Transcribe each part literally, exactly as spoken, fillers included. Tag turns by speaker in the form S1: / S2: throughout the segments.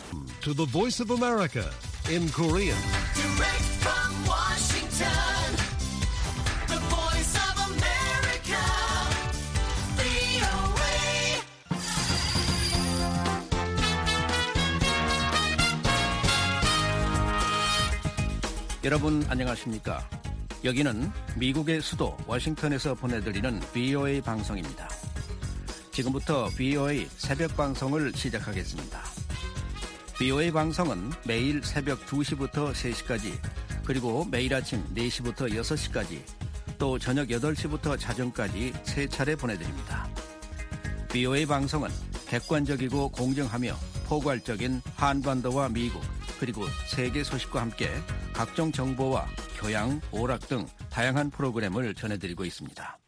S1: To the Voice of America in Korean.
S2: Direct from Washington, the Voice of America, 브이오에이.
S3: 여러분 안녕하십니까? 여기는 미국의 수도 워싱턴에서 보내드리는 브이오에이 방송입니다. 지금부터 브이오에이 새벽 방송을 시작하겠습니다. 브이오에이 방송은 매일 새벽 두 시부터 세 시까지, 그리고 매일 아침 네 시부터 여섯 시까지, 또 저녁 여덟 시부터 자정까지 세 차례 보내드립니다. 브이오에이 방송은 객관적이고 공정하며 포괄적인 한반도와 미국, 그리고 세계 소식과 함께 각종 정보와 교양, 오락 등 다양한 프로그램을 전해드리고 있습니다.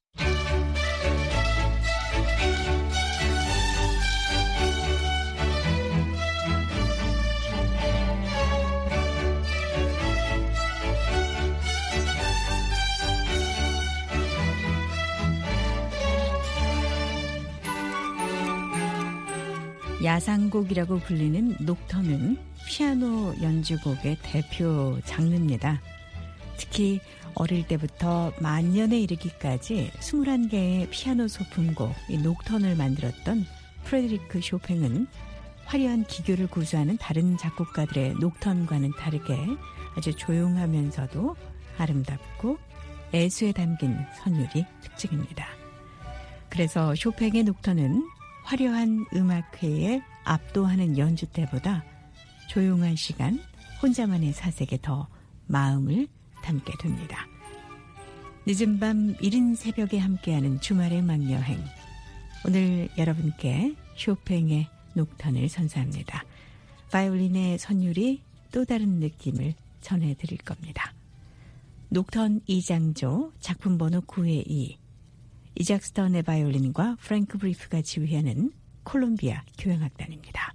S4: 야상곡이라고 불리는 녹턴은 피아노 연주곡의 대표 장르입니다. 특히 어릴 때부터 만년에 이르기까지 스물한 개의 피아노 소품곡 이 녹턴을 만들었던 프레드리크 쇼팽은 화려한 기교를 구사하는 다른 작곡가들의 녹턴과는 다르게 아주 조용하면서도 아름답고 애수에 담긴 선율이 특징입니다. 그래서 쇼팽의 녹턴은 화려한 음악회에 압도하는 연주 때보다 조용한 시간, 혼자만의 사색에 더 마음을 담게 됩니다. 늦은 밤 이른 새벽에 함께하는 주말의 음악여행. 오늘 여러분께 쇼팽의 녹턴을 선사합니다. 바이올린의 선율이 또 다른 느낌을 전해드릴 겁니다. 녹턴 이 장조 작품 번호 구의 이. 이작 스턴의 바이올린과 프랭크 브리프가 지휘하는 콜롬비아 교향악단입니다.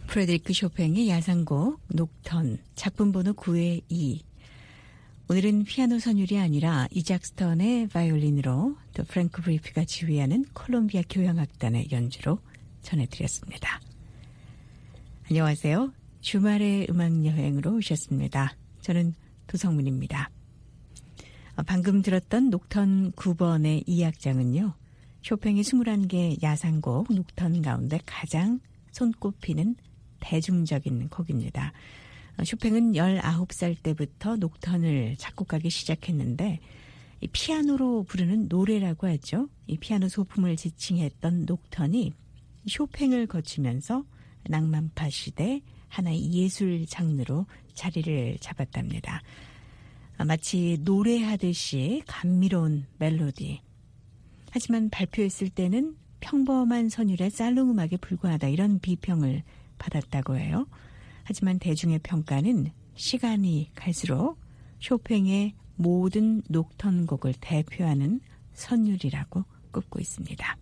S4: 프레드리크 쇼팽의 야상곡 녹턴 작품 번호 구의 이. 오늘은 피아노 선율이 아니라 이작스턴의 바이올린으로 또 프랭크 브리피가 지휘하는 콜롬비아 교향악단의 연주로 전해드렸습니다. 안녕하세요. 주말의 음악여행으로 오셨습니다. 저는 도성문입니다. 방금 들었던 녹턴 구 번의 이 악장은요. 쇼팽의 이십일 개 야상곡 녹턴 가운데 가장 손꼽히는 대중적인 곡입니다. 쇼팽은 열아홉 살 때부터 녹턴을 작곡하기 시작했는데 이 피아노로 부르는 노래라고 하죠. 이 피아노 소품을 지칭했던 녹턴이 쇼팽을 거치면서 낭만파 시대 하나의 예술 장르로 자리를 잡았답니다. 마치 노래하듯이 감미로운 멜로디. 하지만 발표했을 때는 평범한 선율의 살롱 음악에 불과하다 이런 비평을 받았다고 해요. 하지만 대중의 평가는 시간이 갈수록 쇼팽의 모든 녹턴 곡을 대표하는 선율이라고 꼽고 있습니다.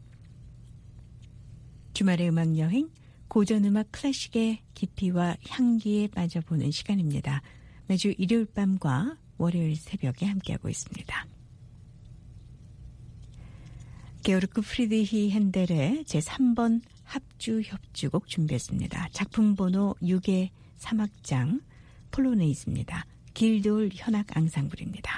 S4: 주말의 음악여행, 고전음악 클래식의 깊이와 향기에 빠져보는 시간입니다. 매주 일요일 밤과 월요일 새벽에 함께하고 있습니다. 게오르크 프리드리히 핸델의 제삼 번 합주 협주곡 준비했습니다. 작품 번호 육의 삼 악장 폴로네이스입니다. 길돌 현악 앙상블입니다.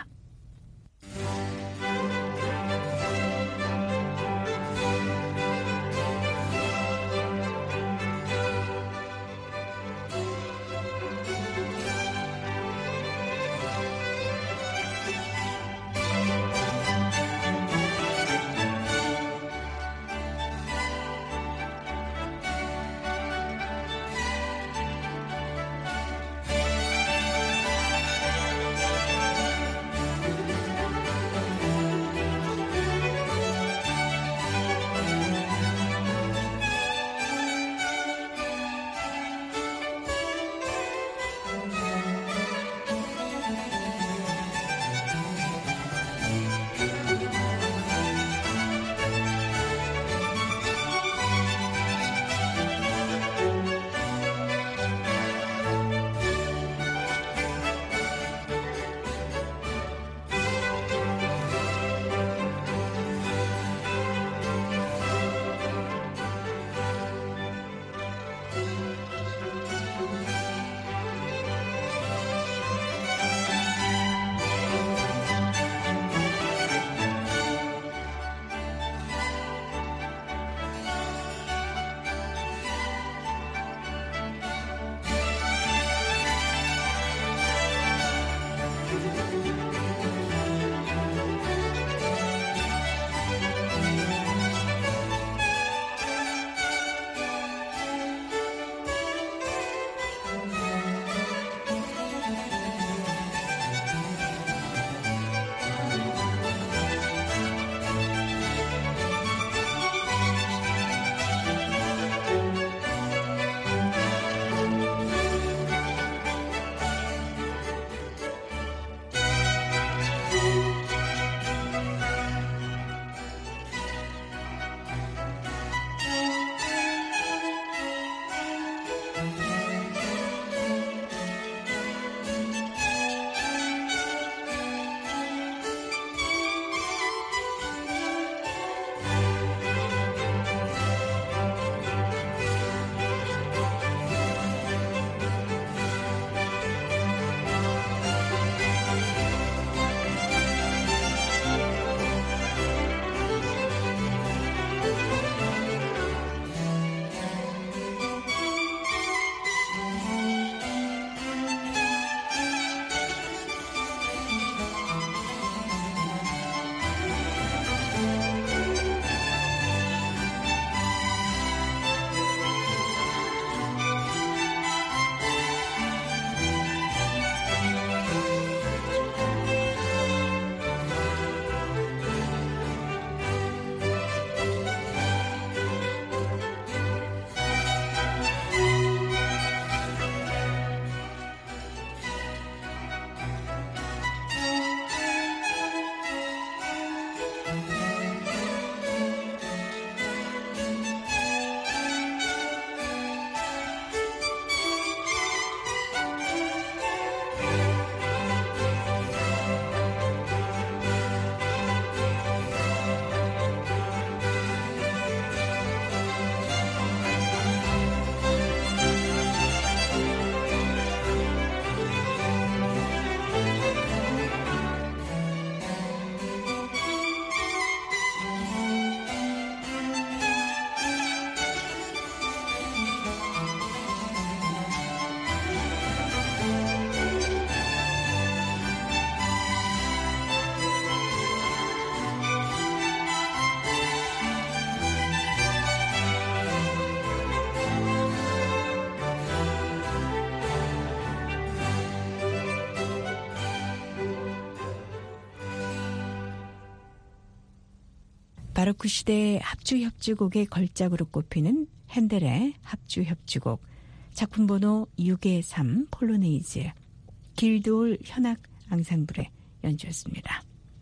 S4: 바로크 시대 합주 협주곡의 걸작으로 꼽히는 핸델의 합주 협주곡 작품 번호 육의 삼 폴로네이즈 길드홀 현악 앙상블의 연주였습니다.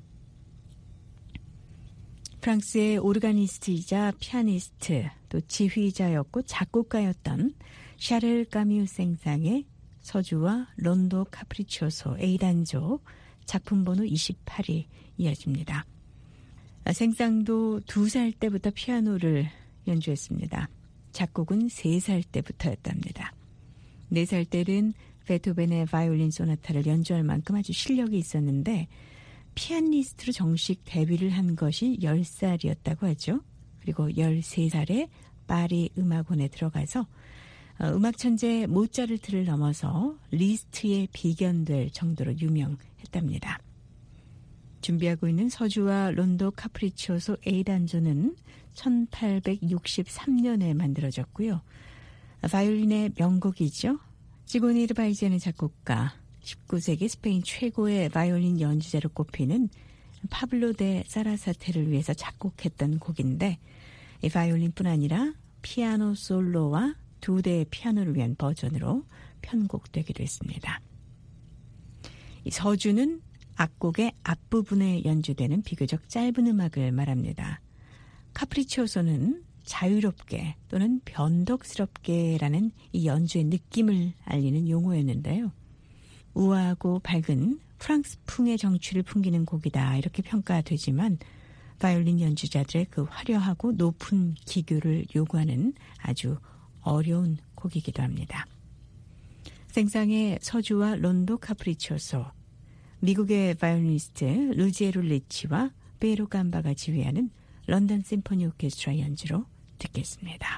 S4: 프랑스의 오르가니스트이자 피아니스트 또 지휘자였고 작곡가였던 샤를 까뮤 생상의 서주와 론도 카프리치오소 A단조 작품 번호 이십팔이 이어집니다. 생상도 두 살 때부터 피아노를 연주했습니다. 작곡은 세 살 때부터였답니다. 네 살 때는 베토벤의 바이올린 소나타를 연주할 만큼 아주 실력이 있었는데 피아니스트로 정식 데뷔를 한 것이 열 살이었다고 하죠. 그리고 열세 살에 파리 음악원에 들어가서 음악 천재 모차르트를 넘어서 리스트에 비견될 정도로 유명했답니다. 준비하고 있는 서주와 론도 카프리치오소 A단조는 천팔백육십삼 년에 만들어졌고요. 바이올린의 명곡이죠. 지고니 르바이제는 작곡가, 십구 세기 스페인 최고의 바이올린 연주자로 꼽히는 파블로 데 사라사테를 위해서 작곡했던 곡인데 이 바이올린뿐 아니라 피아노 솔로와 두 대의 피아노를 위한 버전으로 편곡되기도 했습니다. 이 서주는 악곡의 앞부분에 연주되는 비교적 짧은 음악을 말합니다. 카프리치오소는 자유롭게 또는 변덕스럽게라는 이 연주의 느낌을 알리는 용어였는데요. 우아하고 밝은 프랑스풍의 정취를 풍기는 곡이다 이렇게 평가되지만 바이올린 연주자들의 그 화려하고 높은 기교를 요구하는 아주 어려운 곡이기도 합니다. 생상의 서주와 론도 카프리치오소, 미국의 바이올리니스트 루지에로 리치와 베로 감바가 지휘하는 런던 심포니 오케스트라 연주로 듣겠습니다.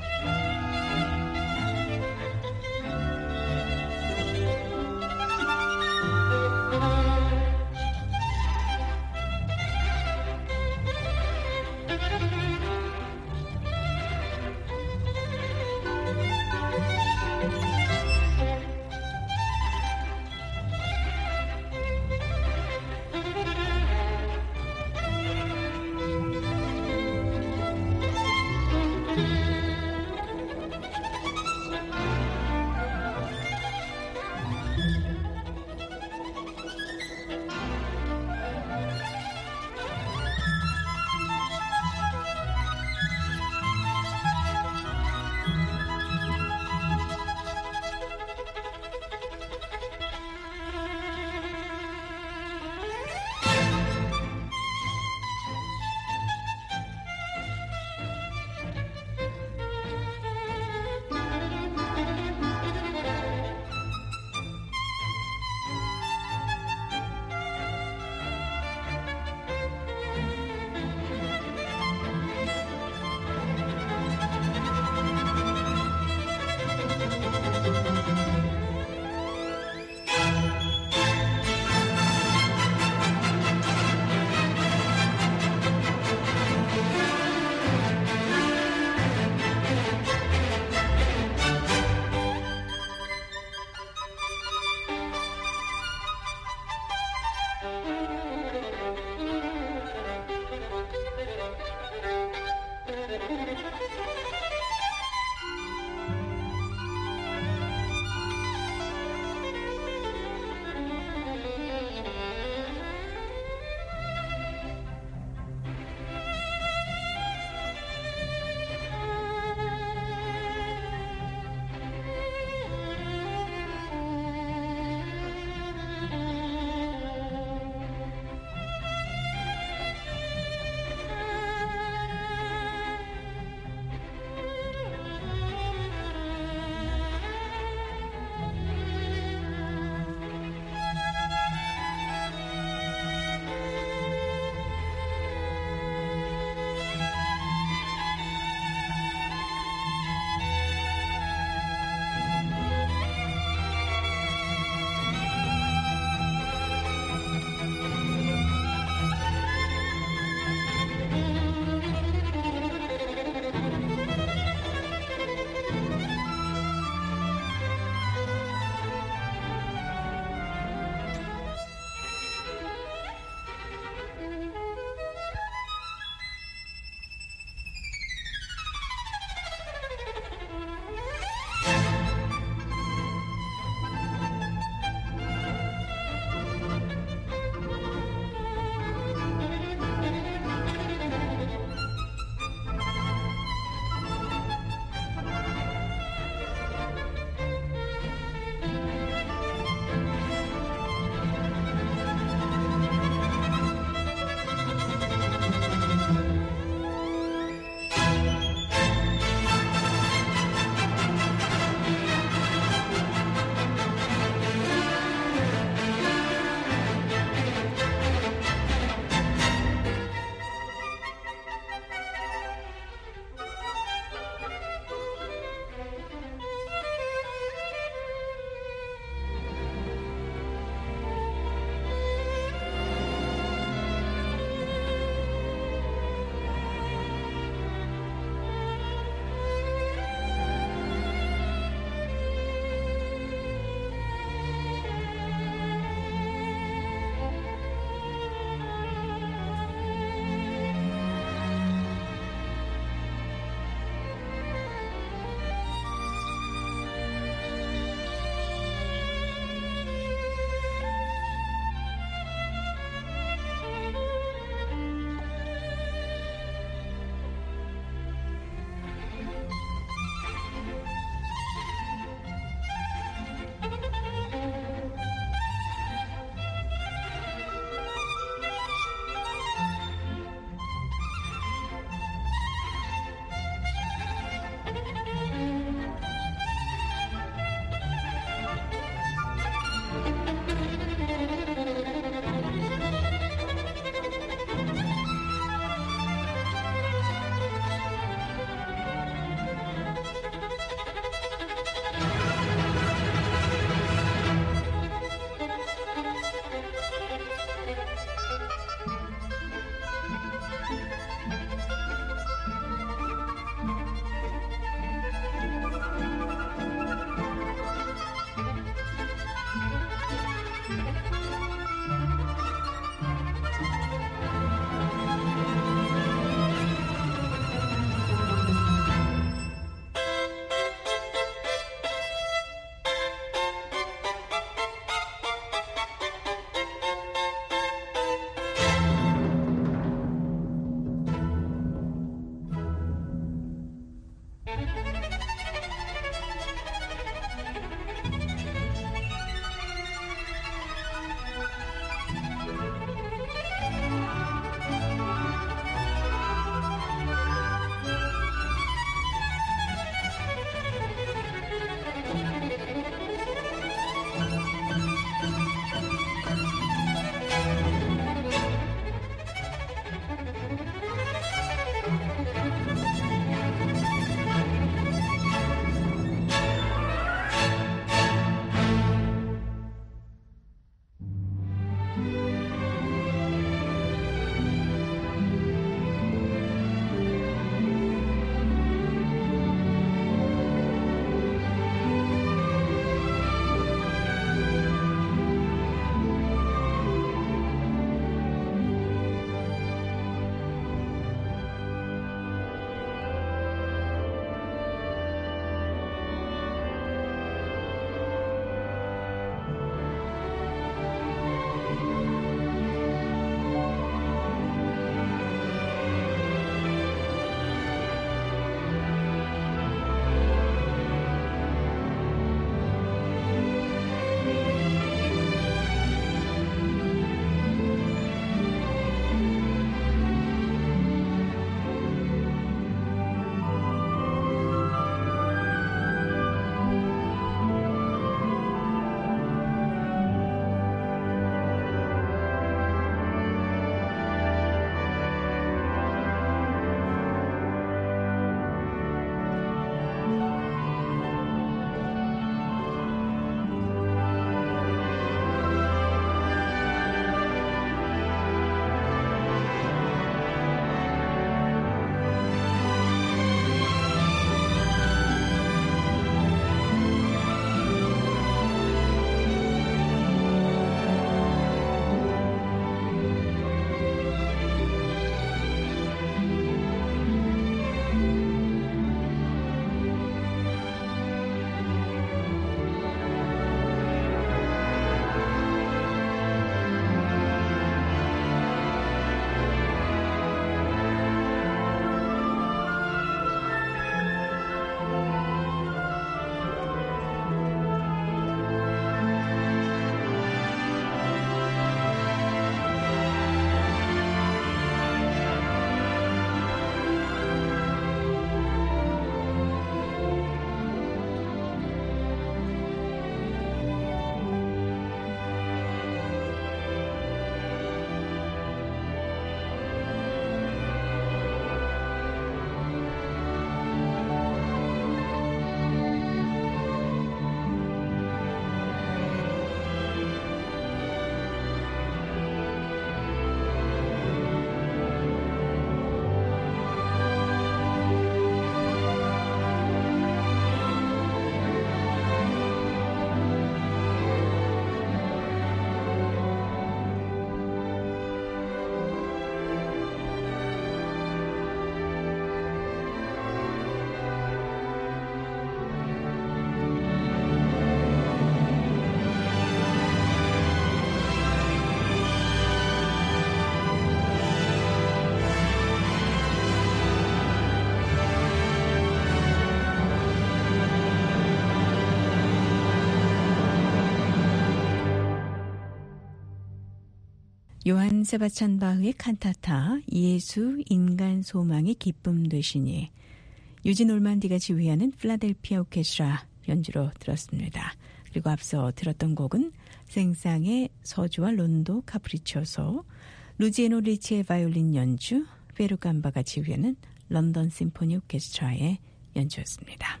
S4: 요한 세바스찬 바흐의 칸타타 예수 인간 소망이 기쁨 되시니, 유진 올만디가 지휘하는 필라델피아 오케스트라 연주로 들었습니다. 그리고 앞서 들었던 곡은 생상의 서주와 론도 카프리초소, 루지에노 리치의 바이올린 연주, 페루감바가 지휘하는 런던 심포니 오케스트라의 연주였습니다.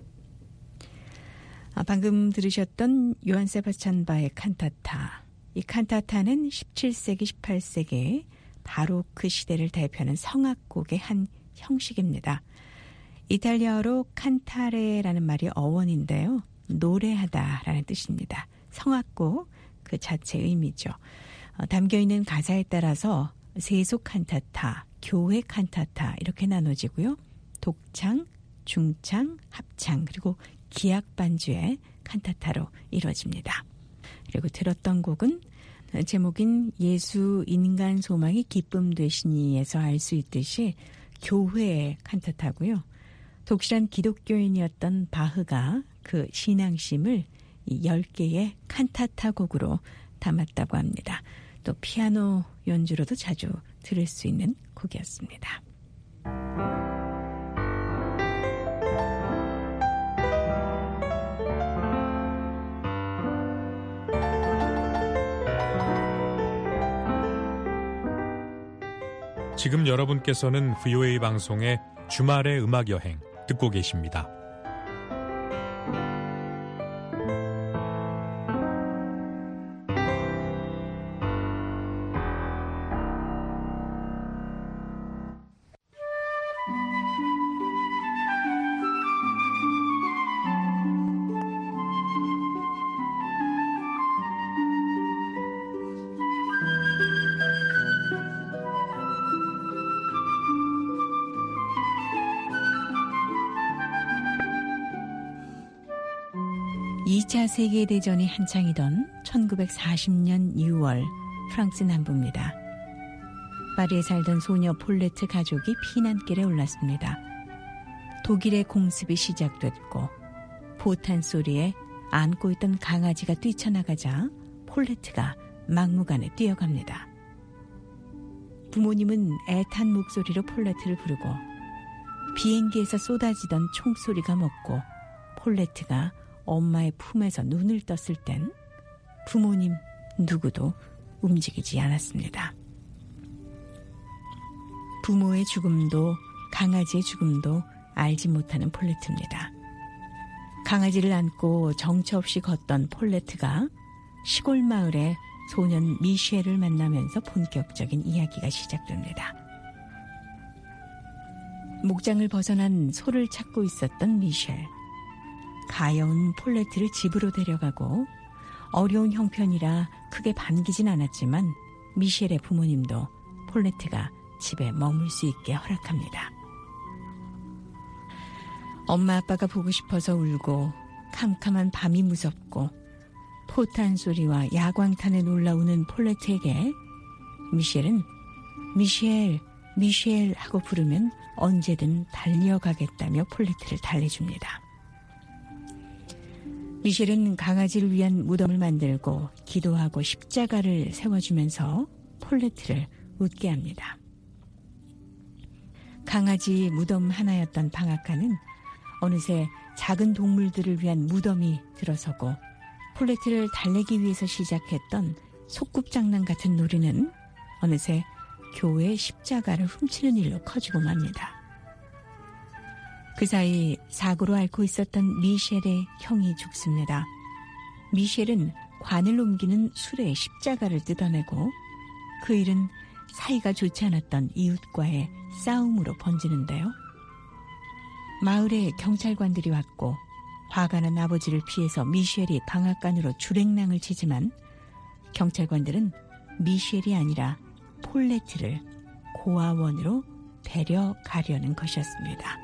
S4: 아, 방금 들으셨던 요한 세바스찬 바흐의 칸타타. 이 칸타타는 십칠 세기, 십팔 세기 바로크 시대를 대표하는 성악곡의 한 형식입니다. 이탈리아어로 칸타레라는 말이 어원인데요. 노래하다라는 뜻입니다. 성악곡 그 자체의 의미죠. 어, 담겨있는 가사에 따라서 세속 칸타타, 교회 칸타타 이렇게 나눠지고요. 독창, 중창, 합창 그리고 기악 반주의 칸타타로 이루어집니다. 그리고 들었던 곡은 제목인 예수 인간 소망이 기쁨 되시니에서 알 수 있듯이 교회의 칸타타고요. 독실한 기독교인이었던 바흐가 그 신앙심을 이 열 개의 칸타타 곡으로 담았다고 합니다. 또 피아노 연주로도 자주 들을 수 있는 곡이었습니다.
S5: 지금 여러분께서는 브이오에이 방송의 주말의 음악여행 듣고 계십니다.
S4: 이 차 세계대전이 한창이던 천구백사십 년 유월 프랑스 남부입니다. 파리에 살던 소녀 폴레트 가족이 피난길에 올랐습니다. 독일의 공습이 시작됐고 포탄 소리에 안고 있던 강아지가 뛰쳐나가자 폴레트가 막무가내 뛰어갑니다. 부모님은 애탄 목소리로 폴레트를 부르고 비행기에서 쏟아지던 총소리가 멎고 폴레트가 엄마의 품에서 눈을 떴을 땐 부모님 누구도 움직이지 않았습니다. 부모의 죽음도 강아지의 죽음도 알지 못하는 폴레트입니다. 강아지를 안고 정처 없이 걷던 폴레트가 시골 마을에 소년 미셸을 만나면서 본격적인 이야기가 시작됩니다. 목장을 벗어난 소를 찾고 있었던 미셸. 가여운 폴레트를 집으로 데려가고 어려운 형편이라 크게 반기진 않았지만 미셸의 부모님도 폴레트가 집에 머물 수 있게 허락합니다. 엄마 아빠가 보고 싶어서 울고 캄캄한 밤이 무섭고 포탄 소리와 야광탄에 놀라우는 폴레트에게 미셸은 미셸, 미셸 하고 부르면 언제든 달려가겠다며 폴레트를 달래줍니다. 미셸은 강아지를 위한 무덤을 만들고 기도하고 십자가를 세워주면서 폴레트를 웃게 합니다. 강아지 무덤 하나였던 방앗간은 어느새 작은 동물들을 위한 무덤이 들어서고 폴레트를 달래기 위해서 시작했던 소꿉장난 같은 놀이는 어느새 교회 십자가를 훔치는 일로 커지고 맙니다. 그 사이 사고로 앓고 있었던 미셸의 형이 죽습니다. 미셸은 관을 옮기는 수레에 십자가를 뜯어내고 그 일은 사이가 좋지 않았던 이웃과의 싸움으로 번지는데요. 마을에 경찰관들이 왔고 화가 난 아버지를 피해서 미셸이 방앗간으로 주랭랑을 치지만 경찰관들은 미셸이 아니라 폴레트를 고아원으로 데려가려는 것이었습니다.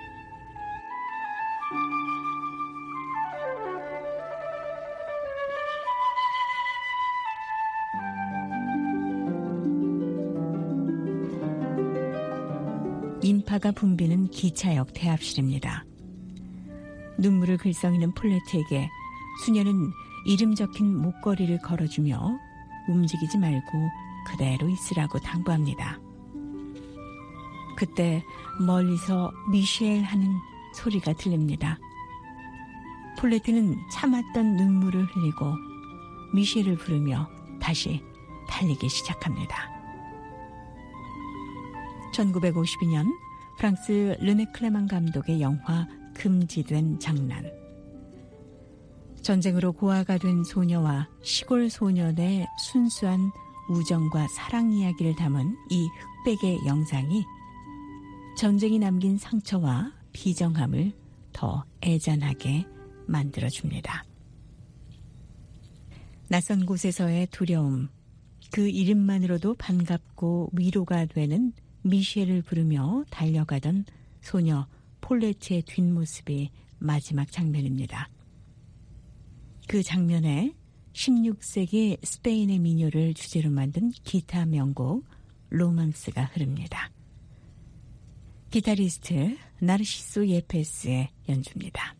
S4: 인파가 붐비는 기차역 대합실입니다. 눈물을 글썽이는 폴레트에게 수녀는 이름 적힌 목걸이를 걸어주며 움직이지 말고 그대로 있으라고 당부합니다. 그때 멀리서 미셸 하는 소리가 들립니다. 폴레트는 참았던 눈물을 흘리고 미셸을 부르며 다시 달리기 시작합니다. 천구백오십이 년 프랑스 르네 클레망 감독의 영화 금지된 장난. 전쟁으로 고아가 된 소녀와 시골 소년의 순수한 우정과 사랑 이야기를 담은 이 흑백의 영상이 전쟁이 남긴 상처와 비정함을 더 애잔하게 만들어줍니다. 낯선 곳에서의 두려움, 그 이름만으로도 반갑고 위로가 되는 미셸을 부르며 달려가던 소녀 폴레트의 뒷모습이 마지막 장면입니다. 그 장면에 십육 세기 스페인의 민요를 주제로 만든 기타 명곡 로망스가 흐릅니다. 기타리스트 나르시소 예페스의 연주입니다.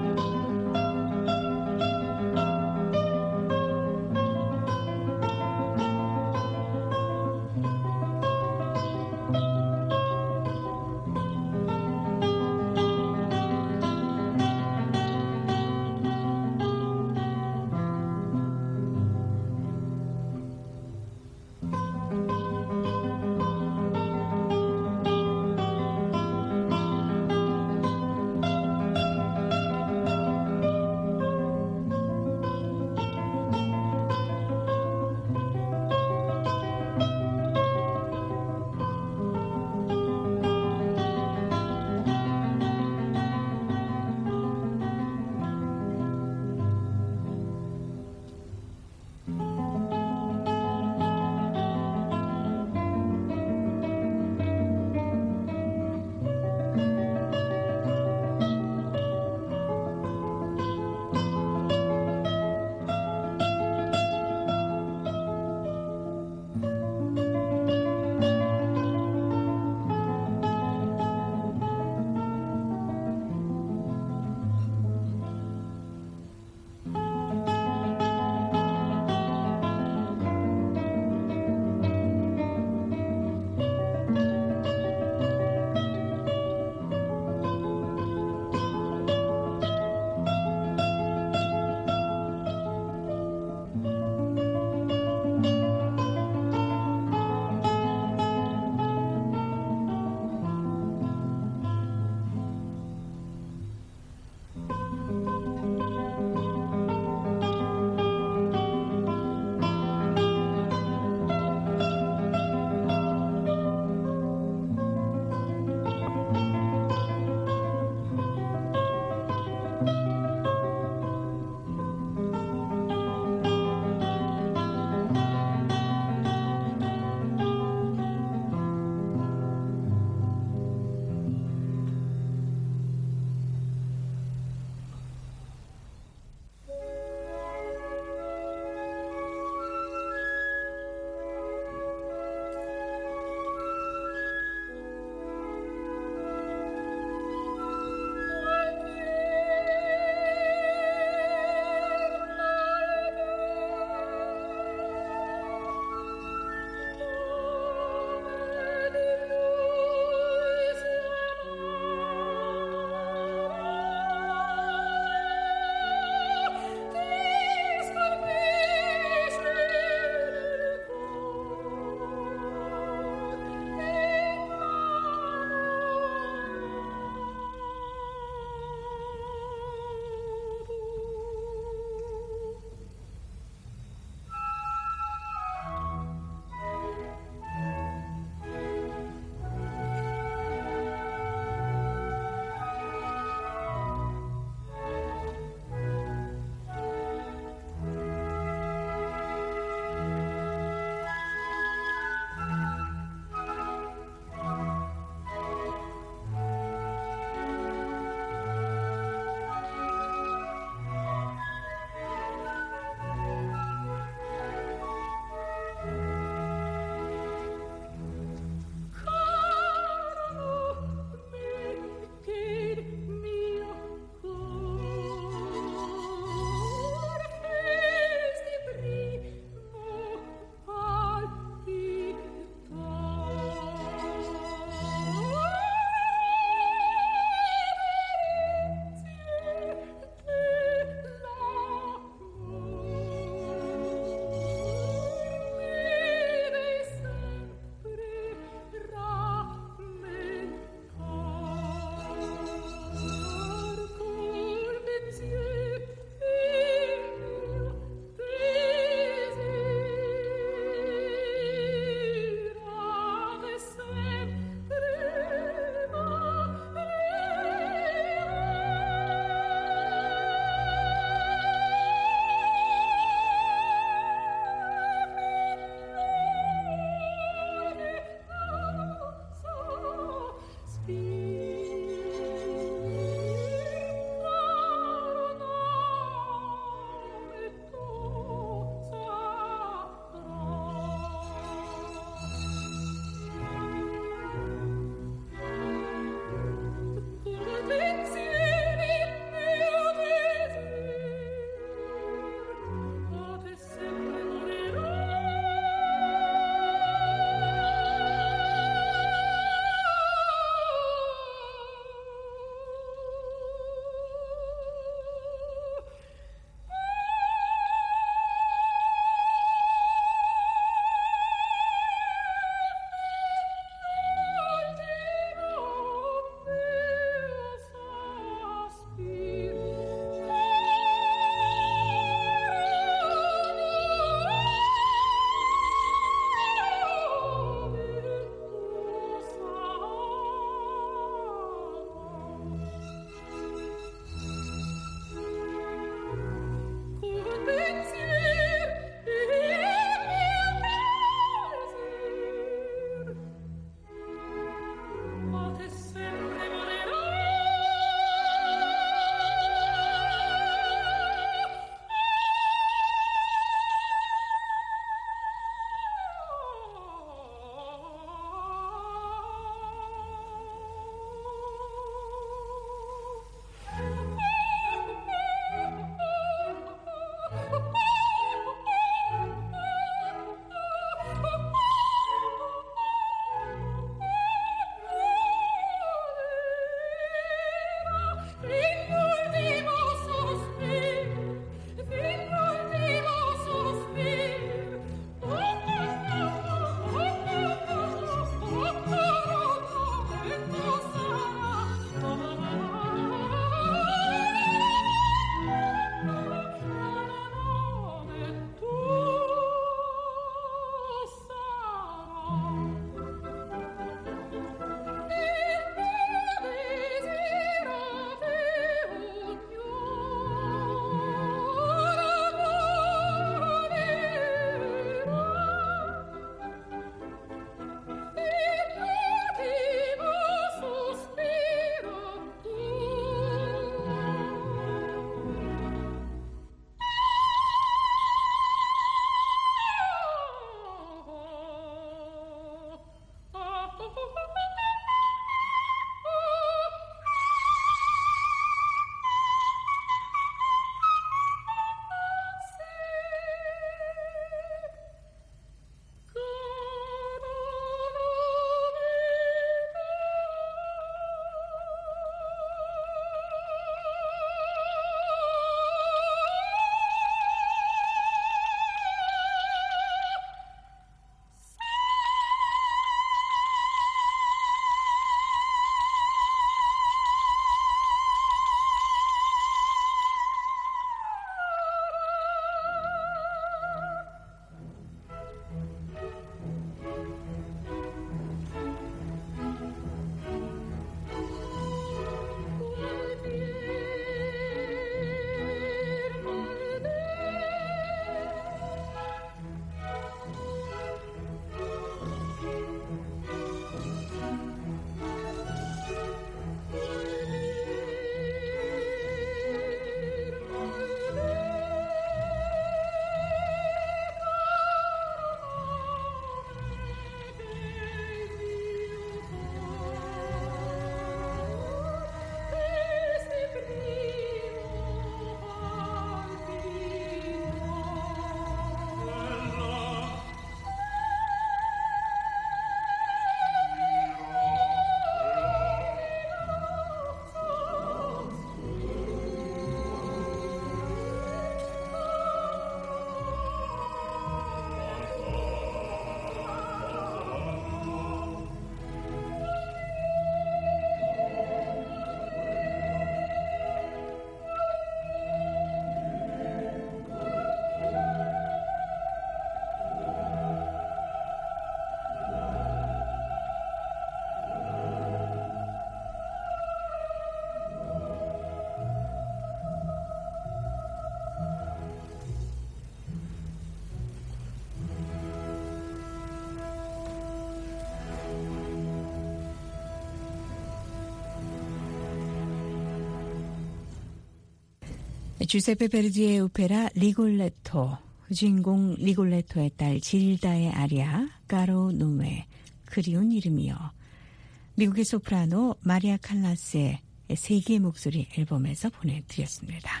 S4: 주세페 베르디의 오페라 리골레토, 주인공 리골레토의 딸 질다의 아리아 까로 노메, 그리운 이름이요. 미국의 소프라노 마리아 칼라스의 세기의 목소리 앨범에서 보내드렸습니다.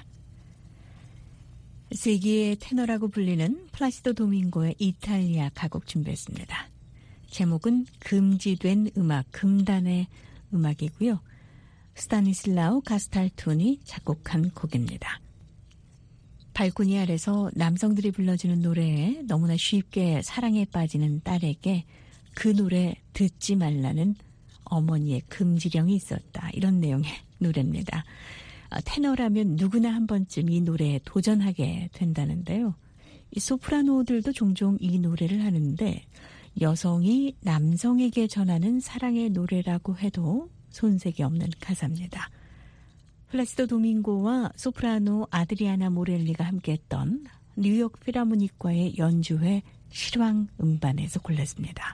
S4: 세기의 테너라고 불리는 플라시도 도밍고의 이탈리아 가곡 준비했습니다. 제목은 금지된 음악, 금단의 음악이고요. 스타니슬라우 가스탈툰이 작곡한 곡입니다. 발코니 아래서 남성들이 불러주는 노래에 너무나 쉽게 사랑에 빠지는 딸에게 그 노래 듣지 말라는 어머니의 금지령이 있었다. 이런 내용의 노래입니다. 테너라면 누구나 한 번쯤 이 노래에 도전하게 된다는데요. 이 소프라노들도 종종 이 노래를 하는데 여성이 남성에게 전하는 사랑의 노래라고 해도 손색이 없는 가사입니다. 플라시도 도밍고와 소프라노 아드리아나 모렐리가 함께했던 뉴욕 필하모닉과의 연주회 실황 음반에서 골랐습니다.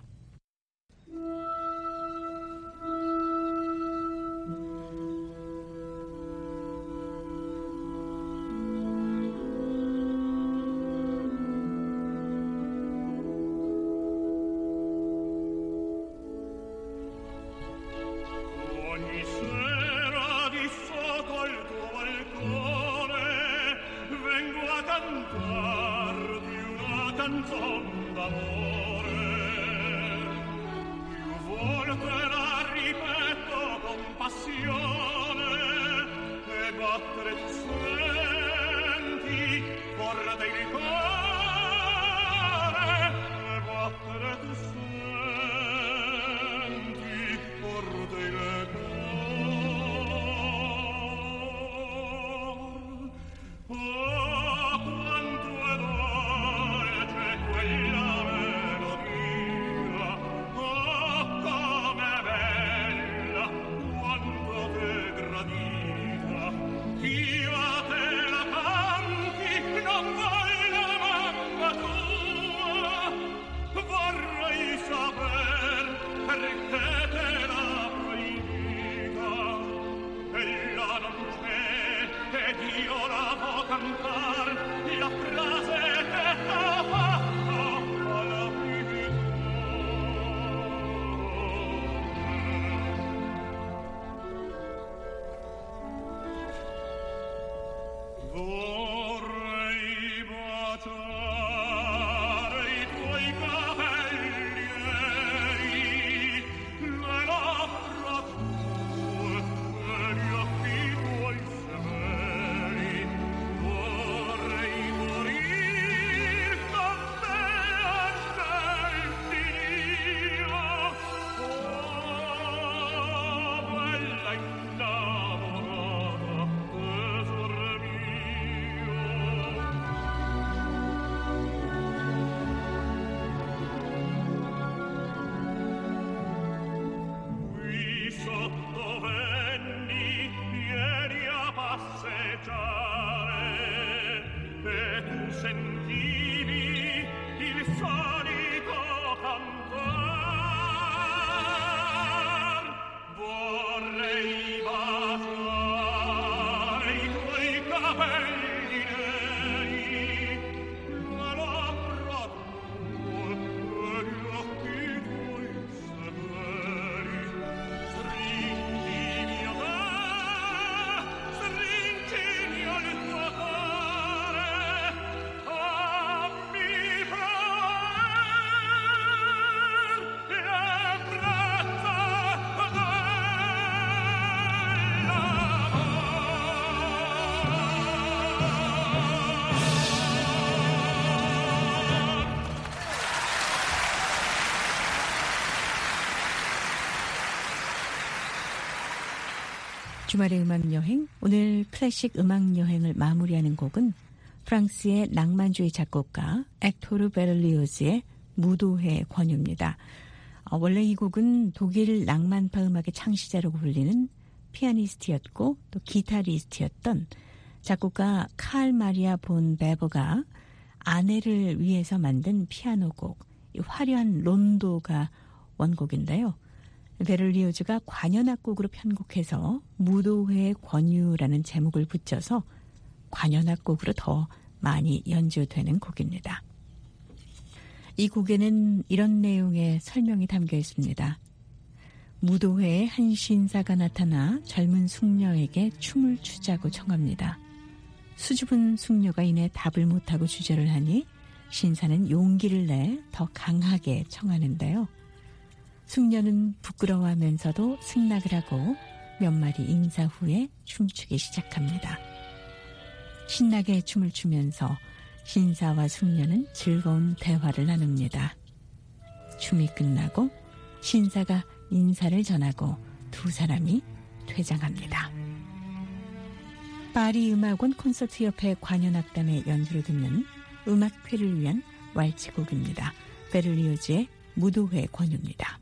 S4: 주말의 음악여행, 오늘 클래식 음악여행을 마무리하는 곡은 프랑스의 낭만주의 작곡가 액토르 베를리오즈의 무도회 권유입니다. 어, 원래 이 곡은 독일 낭만파 음악의 창시자라고 불리는 피아니스트였고 또 기타리스트였던 작곡가 칼 마리아 본 베버가 아내를 위해서 만든 피아노곡, 이 화려한 론도가 원곡인데요. 베를리오즈가 관현악곡으로 편곡해서 무도회의 권유라는 제목을 붙여서 관현악곡으로 더 많이 연주되는 곡입니다. 이 곡에는 이런 내용의 설명이 담겨 있습니다. 무도회에 한 신사가 나타나 젊은 숙녀에게 춤을 추자고 청합니다. 수줍은 숙녀가 이내 답을 못하고 주저를 하니 신사는 용기를 내 더 강하게 청하는데요. 숙녀는 부끄러워하면서도 승낙을 하고 몇 마디 인사 후에 춤추기 시작합니다. 신나게 춤을 추면서 신사와 숙녀는 즐거운 대화를 나눕니다. 춤이 끝나고 신사가 인사를 전하고 두 사람이 퇴장합니다. 파리 음악원 콘서트 협회 관현악단의 연주를 듣는 음악회를 위한 왈츠곡입니다. 베를리오즈의 무도회 권유입니다.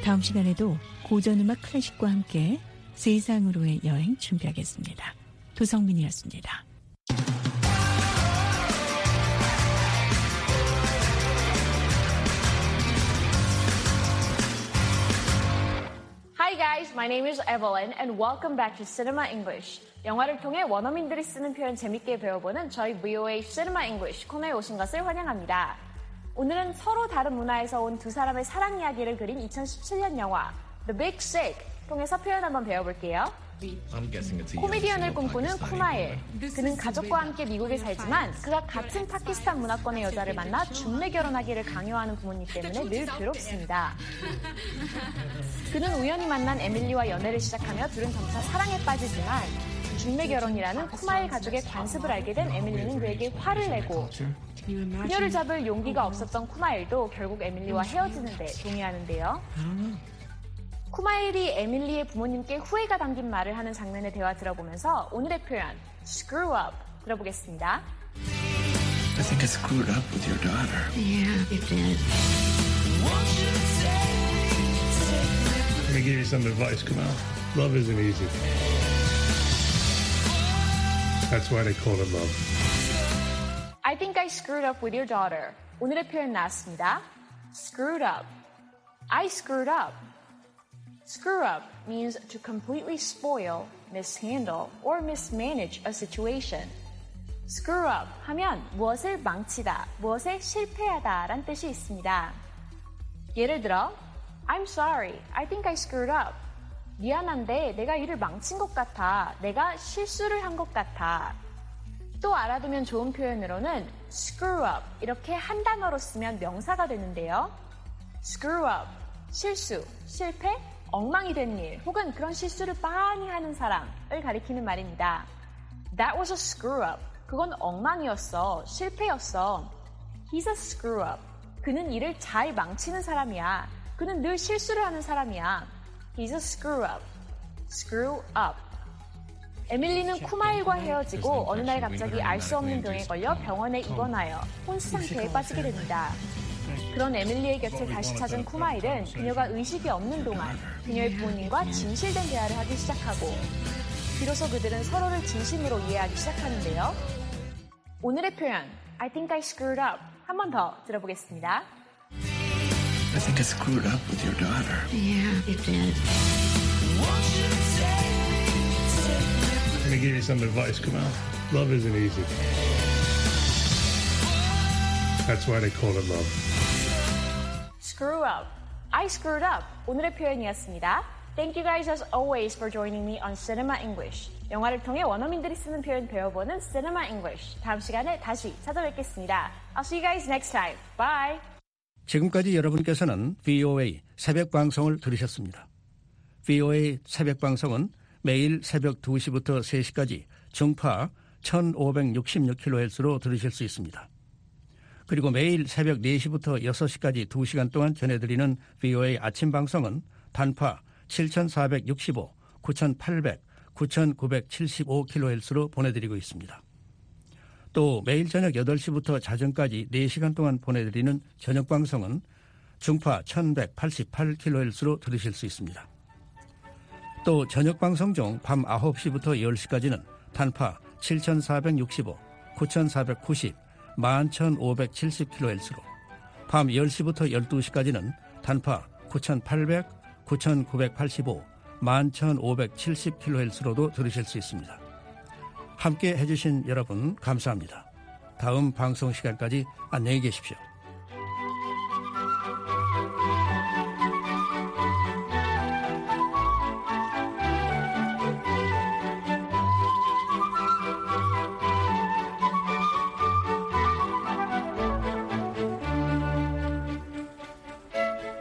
S4: 다음 시간에도 고전음악 클래식과 함께 세상으로의 여행 준비하겠습니다. 도성민이었습니다.
S6: Hi guys, my name is Evelyn and welcome back to Cinema English. 영화를 통해 원어민들이 쓰는 표현 재밌게 배워보는 저희 브이오에이 Cinema English 코너에 오신 것을 환영합니다. 오늘은 서로 다른 문화에서 온 두 사람의 사랑 이야기를 그린 이천십칠 년 영화 The Big Sick 통해서 표현 한번 배워볼게요. 코미디언을 꿈꾸는 쿠마일. 그는 가족과 함께 미국에 살지만 그가 같은 파키스탄 문화권의 여자를 만나 중매 결혼하기를 강요하는 부모님 때문에 늘 괴롭습니다. 그는 우연히 만난 에밀리와 연애를 시작하며 둘은 점차 사랑에 빠지지만 중매 결혼이라는 쿠마일 가족의 관습을 알게 된 에밀리는 그에게 화를 내고 그녀를 잡을 용기가 없었던 쿠마일도 결국 에밀리와 헤어지는 데 동의하는데요. 쿠마일이 에밀리의 부모님께 후회가 담긴 말을 하는 장면의 대화 들어보면서 오늘의 표현 screw up 들어보겠습니다.
S7: I think I screwed up with your daughter.
S2: Yeah, you did.
S8: Let me give you some advice, Kamal. Love isn't easy. That's why they call it love.
S6: I think I screwed up with your daughter. 오늘의 표현 나왔습니다. Screwed up. I screwed up. Screw up means to completely spoil, mishandle, or mismanage a situation. Screw up 하면 무엇을 망치다, 무엇에 실패하다 라는 뜻이 있습니다. 예를 들어 I'm sorry, I think I screwed up. 미안한데 내가 일을 망친 것 같아. 내가 실수를 한 것 같아. 또 알아두면 좋은 표현으로는 screw up 이렇게 한 단어로 쓰면 명사가 되는데요. screw up, 실수, 실패, 엉망이 된 일 혹은 그런 실수를 많이 하는 사람을 가리키는 말입니다. That was a screw up. 그건 엉망이었어. 실패였어. He's a screw up. 그는 일을 잘 망치는 사람이야. 그는 늘 실수를 하는 사람이야. He's a screw up. Screw up. 에밀리는 쿠마일과 헤어지고 어느 날 갑자기 알 수 없는 병에 걸려 병원에 입원하여 혼수 상태에 빠지게 됩니다. 그런 에밀리의 곁을 다시 찾은 쿠마일은 그녀가 의식이 없는 동안 그녀의 부모님과 진실된 대화를 하기 시작하고 비로소 그들은 서로를 진심으로 이해하기 시작하는데요. 오늘의 표현 I think I screwed up 한 번 더 들어보겠습니다.
S7: I think I screwed up with your daughter.
S2: Yeah, you did.
S8: Let me give you some advice, Kamal. Love isn't easy. That's why they call it love.
S6: Screw up. I screwed up. 오늘의 표현이었습니다. Thank you guys as always for joining me on Cinema English. 영화를 통해 원어민들이 쓰는 표현 배워보는 Cinema English. 다음 시간에 다시 찾아뵙겠습니다. I'll see you guys next time. Bye.
S3: 지금까지 여러분께서는 브이오에이 새벽 방송을 들으셨습니다. 브이오에이 새벽 방송은 매일 새벽 두 시부터 세 시까지 중파 천오백육십육 킬로헤르츠로 들으실 수 있습니다. 그리고 매일 새벽 네 시부터 여섯 시까지 두 시간 동안 전해드리는 브이오에이 아침 방송은 단파 칠천사백육십오, 구천팔백, 구천구백칠십오 킬로헤르츠로 보내드리고 있습니다. 또 매일 저녁 여덟 시부터 자정까지 네 시간 동안 보내드리는 저녁 방송은 중파 천백팔십팔 킬로헤르츠로 들으실 수 있습니다. 또 저녁 방송 중 밤 아홉 시부터 열 시까지는 단파 칠천사백육십오, 구천사백구십, 만 천오백칠십 킬로헤르츠로 밤 열 시부터 열두 시까지는 단파 구천팔백, 구천구백팔십오, 만 천오백칠십 킬로헤르츠로도 들으실 수 있습니다. 함께 해주신 여러분 감사합니다. 다음 방송 시간까지 안녕히 계십시오.